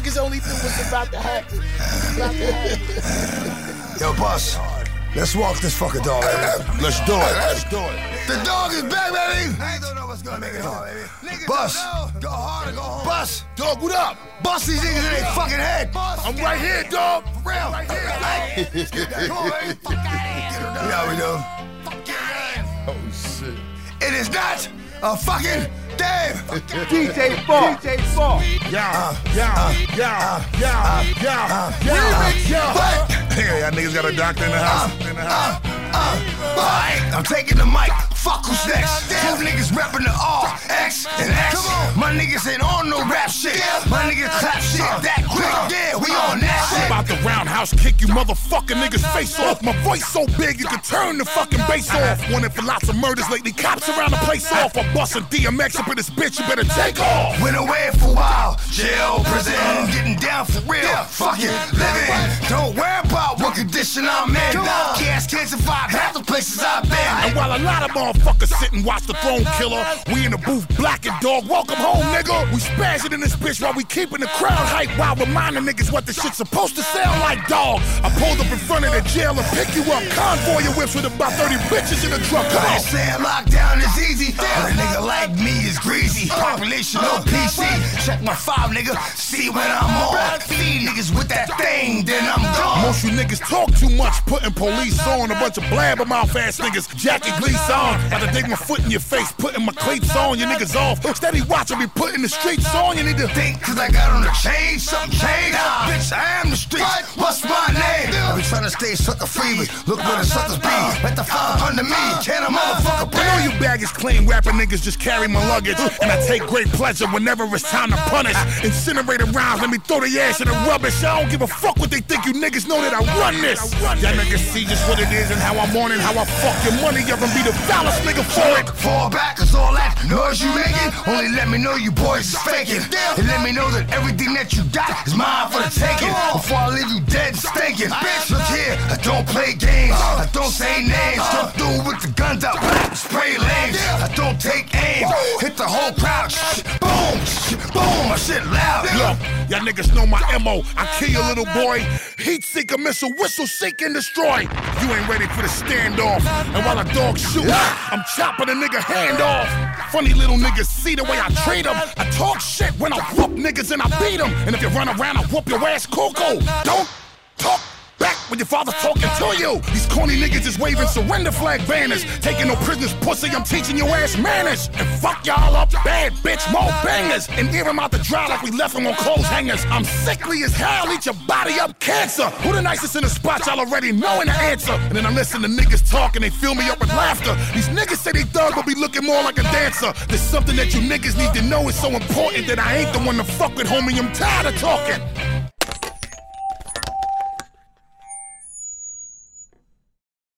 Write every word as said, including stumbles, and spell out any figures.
niggas only knew what's about to happen. About to happen. Yo, boss, let's walk this fucking dog, baby. Let's do it. Let's do it. The dog is back, baby. I don't know what's gonna make it hard, baby. Boss, go hard or go home. Boss, dog, what up? Bust these niggas in their fucking head. I'm right here, dog. For real. Right here. Let's get that. Come on, baby. You know how we do. Oh, shit. It is not a fucking game. D J Fall. D J Fall. Yeah, yeah, yeah, yeah, yeah, yeah, yeah. Hey, y'all niggas got a doctor in the house. In the house. Alright, I'm taking the mic. Fuck who's next. Two niggas rapping the R, X, and X. My niggas ain't on no rap shit. My niggas clap shit that quick. Yeah, we on that shit. I'm about to roundhouse kick you motherfucking niggas face off. My voice so big you can turn the fucking bass off. Wanted for lots of murders lately, cops around the place off. I'm busting D M X up in this bitch, you better take off. Went away for a while, jail, prison, getting down for real, fucking living. Don't worry about what condition I'm in. Gas can't survive half the places I've been. And while a lot of motherfuckers sit and watch the throne killer, we in the booth blacking, dog. Welcome home, nigga. We spazzing in this bitch while we keeping the crowd hype, while reminding niggas what this shit's supposed to sound like, dog. I pulled up in front of the jail and pick you up. Convoy your whips with about thirty bitches in the truck. Come I on. ain't saying lockdown is easy, but a nigga like me is greasy. Population no P C. Check my five, nigga. See when I'm on. Feed niggas with that thing, then I'm gone. Most you niggas talk too much, putting police on. A bunch of blabbermouth ass niggas. Jackie Gleason on. About to dig my foot in your face, putting my cleats on. Your niggas off. Steady watching me putting the streets on. You need to think, cause I got on the chain, something changed. Nah, bitch, I am the streets. What's my name? I be trying to stay sucker free, but look where the suckers be. Let the fuck under me. Can a motherfucker breathe? I know you baggage claim rapping niggas just carry my luggage, and I take great pleasure whenever it's time to punish. Incinerated rhymes, let me throw the ass in the rubbish. I don't give a fuck what they think. You niggas know that I run this. Y'all niggas see just what it is and how I'm on it, how I fuck your money up and be the foulest nigga for it. Fall back, cause all that noise you making only let me know you boys is faking. And let me know that everything that you got is mine for the taking. Before I leave you dead and stinking. Bitch, look here, I don't play games. I don't say names. Come through with the guns out black, spray lanes. I don't take aim. Hit the whole crowd. Boom, boom, my shit loud. Look, y'all niggas know my M O. I kill your little boy. Heat seeker missile, whistle, seek and destroy. You ain't ready for the standoff. And while a dog shoot, I'm chopping a nigga hand off. Funny little niggas see the way I treat them. I talk shit when I whoop niggas and I beat them. And if you run around, I whoop your ass cuckoo. Don't talk back when your father's talking to you. These corny niggas is waving surrender flag banners. Taking no prisoners, pussy, I'm teaching your ass manners. And fuck y'all up bad, bitch, more bangers. And ear them out the dry like we left them on clothes hangers. I'm sickly as hell, eat your body up cancer. Who the nicest in the spot, y'all already knowing the answer. And then I listen to niggas talk and they fill me up with laughter. These niggas say they thug but be looking more like a dancer. There's something that you niggas need to know is so important that I ain't the one to fuck with, homie, I'm tired of talking.